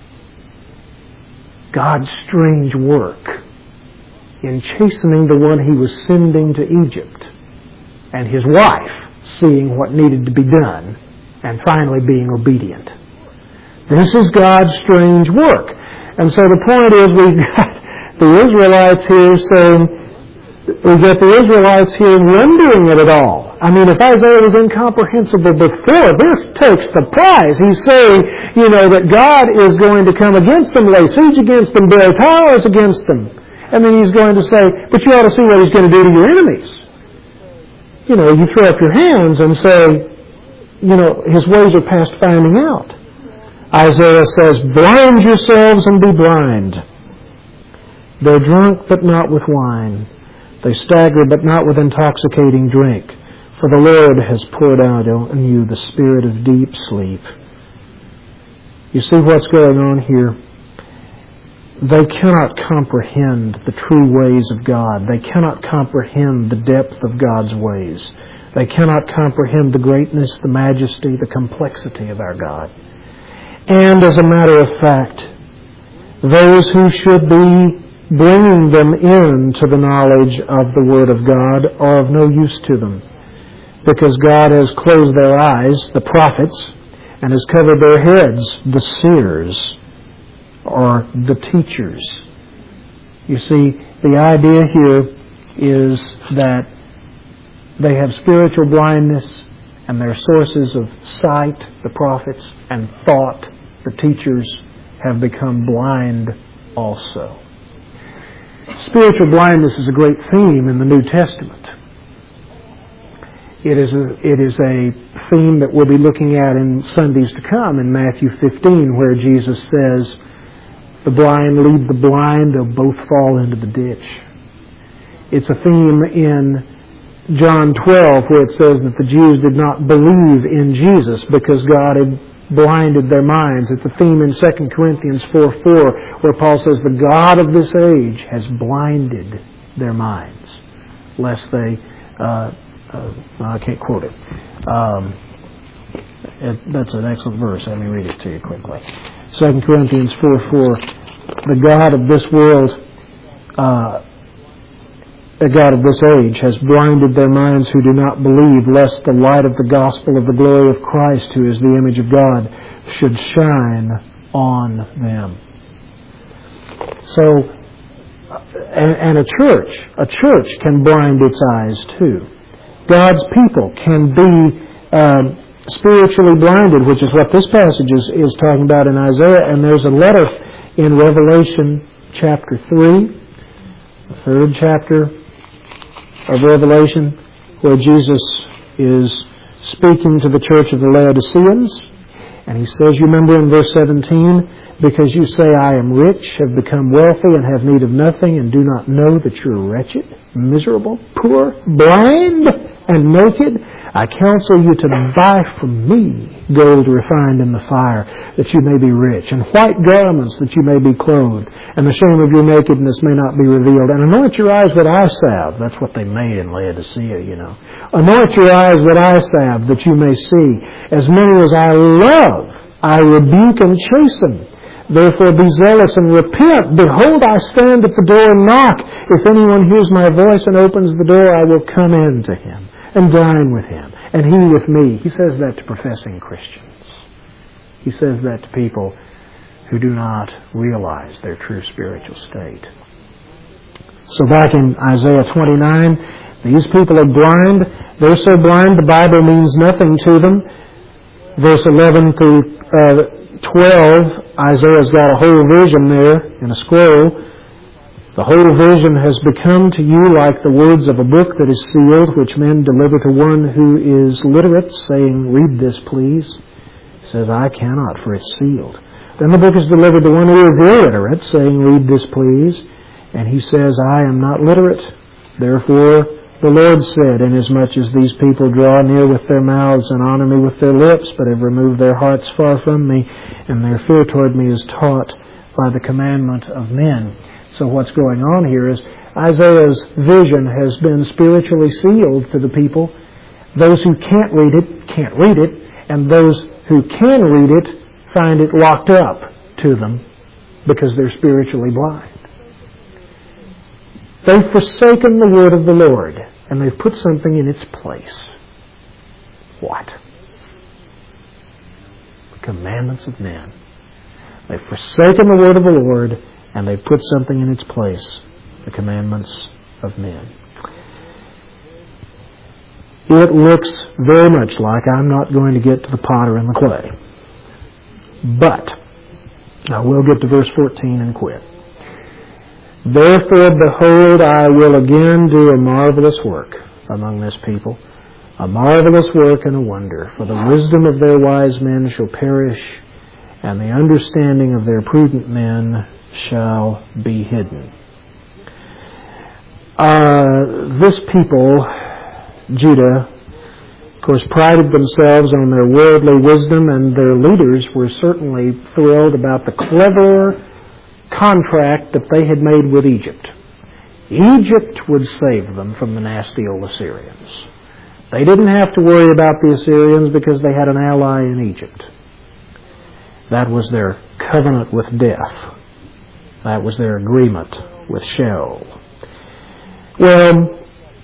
God's strange work in chastening the one He was sending to Egypt, and his wife seeing what needed to be done and finally being obedient. This is God's strange work. And so the point is, we've got the Israelites here saying, we get the Israelites here wondering at it all. I mean, if Isaiah was incomprehensible before, this takes the prize. He's saying, that God is going to come against them, lay siege against them, build towers against them. And then He's going to say, but you ought to see what He's going to do to your enemies. You throw up your hands and say, His ways are past finding out. Isaiah says, blind yourselves and be blind. They're drunk, but not with wine. They stagger, but not with intoxicating drink. For the Lord has poured out on you the spirit of deep sleep. You see what's going on here? They cannot comprehend the true ways of God. They cannot comprehend the depth of God's ways. They cannot comprehend the greatness, the majesty, the complexity of our God. And as a matter of fact, those who should be bringing them into the knowledge of the Word of God are of no use to them, because God has closed their eyes, the prophets, and has covered their heads, the seers, or the teachers. You see, the idea here is that they have spiritual blindness, and their sources of sight, the prophets, and thought, the teachers, have become blind also. Spiritual blindness is a great theme in the New Testament. It is a theme that we'll be looking at in Sundays to come in Matthew 15, where Jesus says, "The blind lead the blind, they'll both fall into the ditch." It's a theme in John 12, where it says that the Jews did not believe in Jesus because God had blinded their minds. It's a theme in 2 Corinthians 4:4, where Paul says the God of this age has blinded their minds, lest they, I can't quote it. That's an excellent verse. Let me read it to you quickly. 2 Corinthians 4:4, the God of this world, the God of this age has blinded their minds who do not believe, lest the light of the gospel of the glory of Christ, who is the image of God, should shine on them. So, and a church can blind its eyes too. God's people can be spiritually blinded, which is what this passage is talking about in Isaiah. And there's a letter in Revelation chapter 3, the third chapter of Revelation, where Jesus is speaking to the church of the Laodiceans. And He says, you remember in verse 17, because you say, I am rich, have become wealthy, and have need of nothing, and do not know that you are wretched, miserable, poor, blind, and naked, I counsel you to buy from me gold refined in the fire, that you may be rich, and white garments, that you may be clothed, and the shame of your nakedness may not be revealed. And anoint your eyes with eye salve. That's what they made in Laodicea, Anoint your eyes with eye salve, that you may see. As many as I love, I rebuke and chasten. Therefore be zealous and repent. Behold, I stand at the door and knock. If anyone hears my voice and opens the door, I will come in to him and dine with him, and he with me. He says that to professing Christians. He says that to people who do not realize their true spiritual state. So back in Isaiah 29, these people are blind. They're so blind the Bible means nothing to them. Verse 11 through 12, Isaiah's got a whole vision there in a scroll. The whole vision has become to you like the words of a book that is sealed, which men deliver to one who is literate, saying, read this, please. He says, I cannot, for it's sealed. Then the book is delivered to one who is illiterate, saying, read this, please. And he says, I am not literate, therefore The Lord said, inasmuch as these people draw near with their mouths and honor me with their lips, but have removed their hearts far from me, and their fear toward me is taught by the commandment of men. So what's going on here is Isaiah's vision has been spiritually sealed to the people. Those who can't read it, and those who can read it find it locked up to them because they're spiritually blind. They've forsaken the word of the Lord, and they've put something in its place. What? The commandments of men. They've forsaken the word of the Lord, and they've put something in its place. The commandments of men. It looks very much like I'm not going to get to the potter and the clay. But I will get to verse 14 and quit. Therefore, behold, I will again do a marvelous work among this people, a marvelous work and a wonder. For the wisdom of their wise men shall perish, and the understanding of their prudent men shall be hidden. This people, Judah, of course, prided themselves on their worldly wisdom, and their leaders were certainly thrilled about the clever contract that they had made with Egypt. Egypt would save them from the nasty old Assyrians. They didn't have to worry about the Assyrians because they had an ally in Egypt. That was their covenant with death. That was their agreement with Sheol. Well,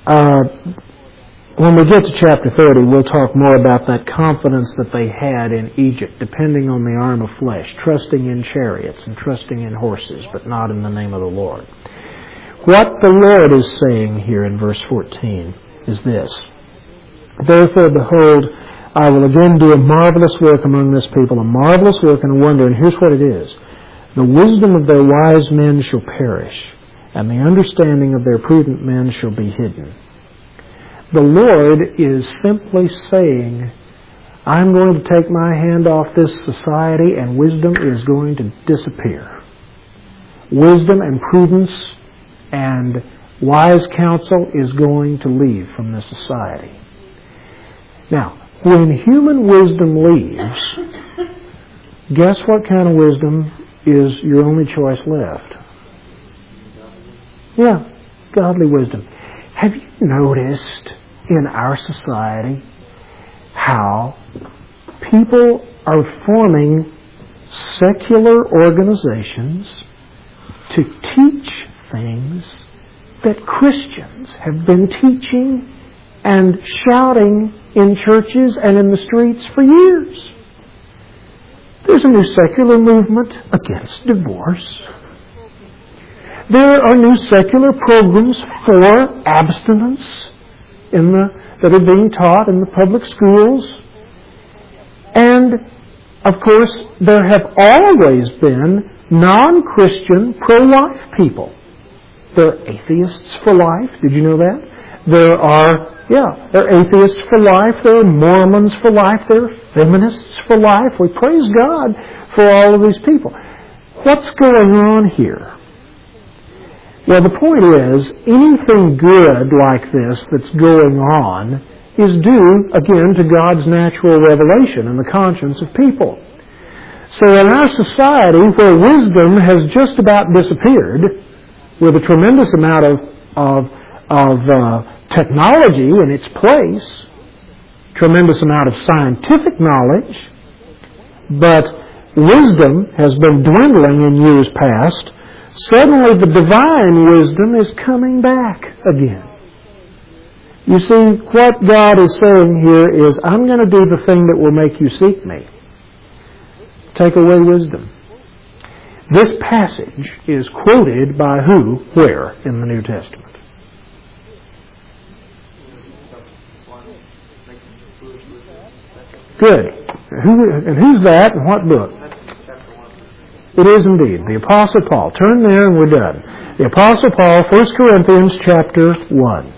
when we get to chapter 30, we'll talk more about that confidence that they had in Egypt, depending on the arm of flesh, trusting in chariots and trusting in horses, but not in the name of the Lord. What the Lord is saying here in verse 14 is this. Therefore, behold, I will again do a marvelous work among this people, a marvelous work and a wonder. And here's what it is. The wisdom of their wise men shall perish, and the understanding of their prudent men shall be hidden. The Lord is simply saying, I'm going to take my hand off this society, and wisdom is going to disappear. Wisdom and prudence and wise counsel is going to leave from this society. Now, when human wisdom leaves, guess what kind of wisdom is your only choice left? Yeah, godly wisdom. Have you noticed in our society how people are forming secular organizations to teach things that Christians have been teaching and shouting in churches and in the streets for years? There's a new secular movement against divorce. There are new secular programs for abstinence that are being taught in the public schools. And, of course, there have always been non-Christian pro-life people. There are atheists for life. Did you know that? There are atheists for life. There are Mormons for life. There are feminists for life. We praise God for all of these people. What's going on here? Well, the point is, anything good like this that's going on is due, again, to God's natural revelation in the conscience of people. So in our society, where wisdom has just about disappeared, with a tremendous amount of technology in its place, tremendous amount of scientific knowledge, but wisdom has been dwindling in years past, suddenly the divine wisdom is coming back again. You see, what God is saying here is, I'm going to do the thing that will make you seek me. Take away wisdom. This passage is quoted by who, where in the New Testament? Good. And who's that and what book? It is indeed the Apostle Paul. Turn there and we're done. The Apostle Paul, 1 Corinthians chapter 1.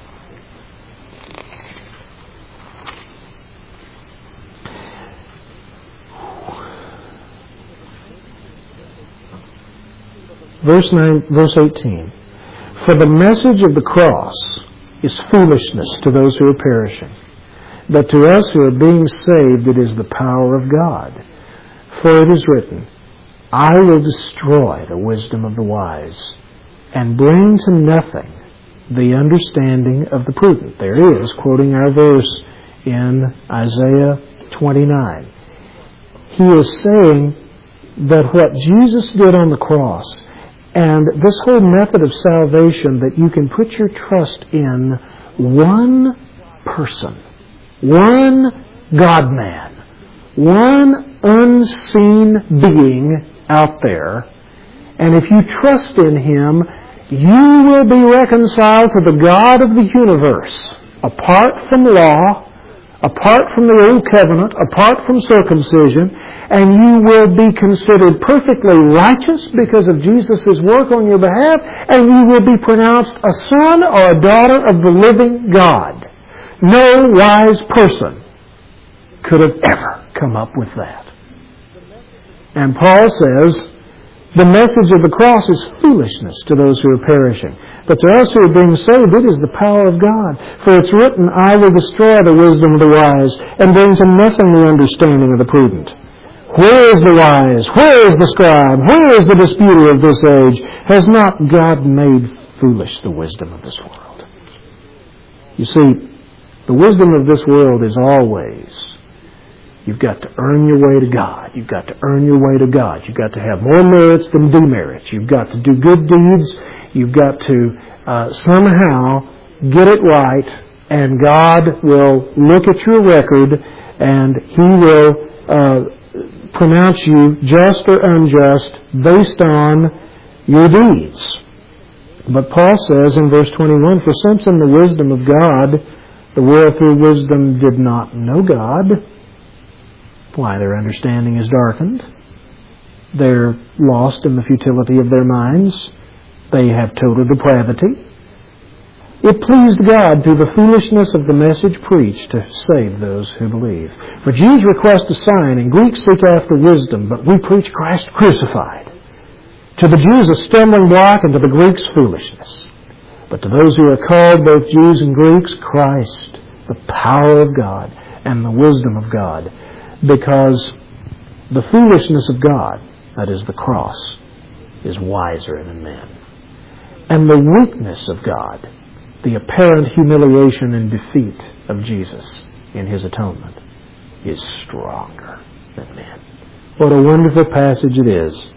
Verse 18. For the message of the cross is foolishness to those who are perishing. But to us who are being saved, it is the power of God. For it is written, I will destroy the wisdom of the wise, and bring to nothing the understanding of the prudent. There he is, quoting our verse in Isaiah 29. He is saying that what Jesus did on the cross, and this whole method of salvation, that you can put your trust in one person, one God-man, one unseen being out there, and if you trust in Him, you will be reconciled to the God of the universe, apart from law, apart from the old covenant, apart from circumcision, and you will be considered perfectly righteous because of Jesus' work on your behalf, and you will be pronounced a son or a daughter of the living God. No wise person could have ever come up with that. And Paul says, the message of the cross is foolishness to those who are perishing. But to us who are being saved, it is the power of God. For it's written, I will destroy the wisdom of the wise, and bring to nothing the understanding of the prudent. Where is the wise? Where is the scribe? Where is the disputer of this age? Has not God made foolish the wisdom of this world? You see, the wisdom of this world is always, you've got to earn your way to God. You've got to earn your way to God. You've got to have more merits than demerits. You've got to do good deeds. You've got to somehow get it right, and God will look at your record, and He will pronounce you just or unjust based on your deeds. But Paul says in verse 21, for since in the wisdom of God, the world through wisdom did not know God, why, their understanding is darkened. They're lost in the futility of their minds. They have total depravity. It pleased God through the foolishness of the message preached to save those who believe. For Jews request a sign, and Greeks seek after wisdom, but we preach Christ crucified. To the Jews a stumbling block, and to the Greeks foolishness. But to those who are called, both Jews and Greeks, Christ, the power of God and the wisdom of God. Because the foolishness of God, that is the cross, is wiser than men. And the weakness of God, the apparent humiliation and defeat of Jesus in His atonement, is stronger than men. What a wonderful passage it is.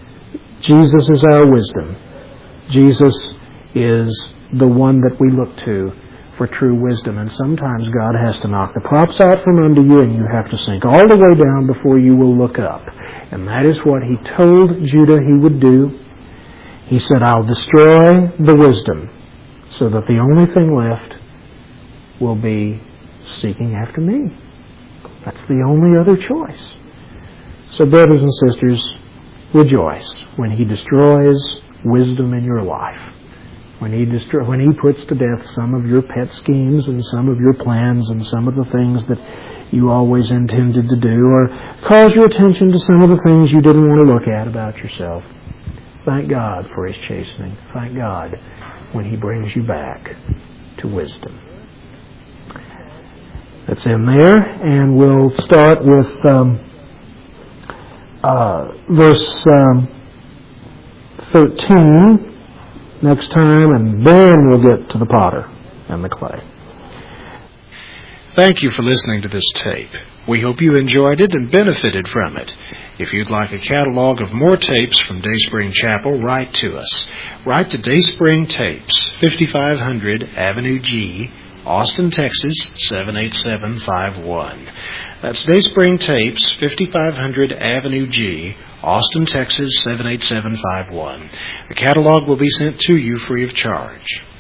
Jesus is our wisdom. Jesus is the one that we look to for true wisdom. And sometimes God has to knock the props out from under you, and you have to sink all the way down before you will look up. And that is what He told Judah He would do. He said, I'll destroy the wisdom, so that the only thing left will be seeking after me. That's the only other choice. So brothers and sisters, rejoice when He destroys wisdom in your life. When He puts to death some of your pet schemes and some of your plans and some of the things that you always intended to do, or calls your attention to some of the things you didn't want to look at about yourself. Thank God for His chastening. Thank God when He brings you back to wisdom. That's in there, and we'll start with verse 13 next time, and then we'll get to the potter and the clay. Thank you for listening to this tape. We hope you enjoyed it and benefited from it. If you'd like a catalog of more tapes from Dayspring Chapel, write to us. Write to Dayspring Tapes, 5500 Avenue G, Austin, Texas, 78751. That's Dayspring Tapes, 5500 Avenue G, Austin, Texas, 78751. The catalog will be sent to you free of charge.